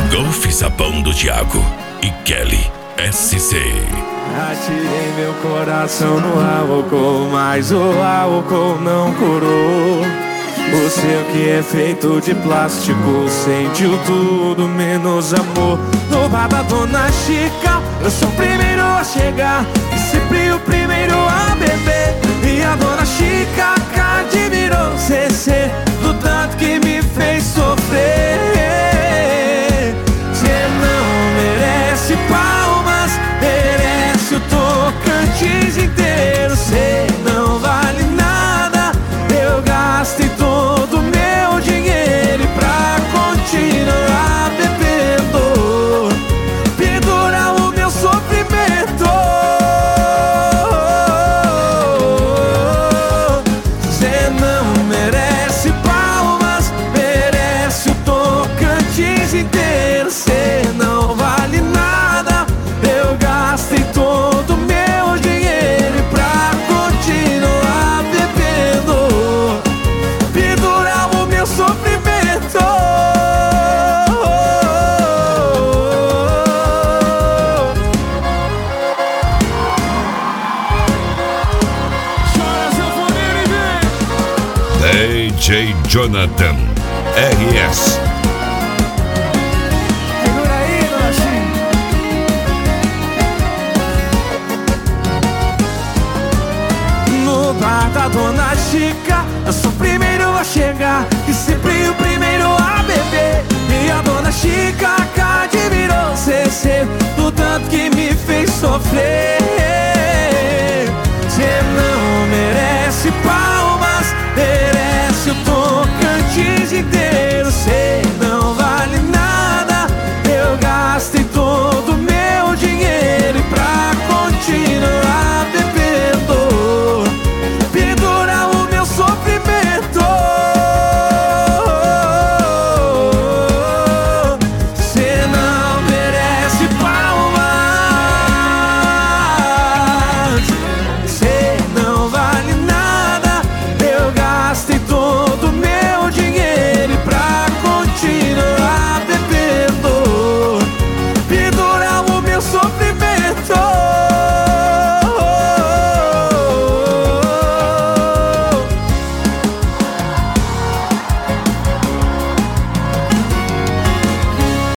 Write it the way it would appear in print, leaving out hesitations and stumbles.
Golfe Sabão do Thiago e Kelly SC. Atirei meu coração no álcool, mas o álcool não curou. O seu que é feito de plástico sentiu tudo menos amor. No bar da Dona Chica, eu sou o primeiro a chegar e sempre o primeiro a beber. E a Dona Chica admirou CC do tanto que me fez sofrer. Cê não merece palmas, merece o Tocantins inteiro. Cê não vale nada, eu gastei todo o meu dinheiro e pra continuar bebendo pendurar o meu sofrimento. Cê não merece palmas, merece o Tocantins inteiro. Cê não vale nada, eu gastei todo o meu dinheiro e pra continuar bebendo pendurar o meu sofrimento. Chora, sanfoneiro, e vem! DJ Jonathan RS. Segura aí, Dona Chica. No bar da Dona Chica, eu sou o primeiro a chegar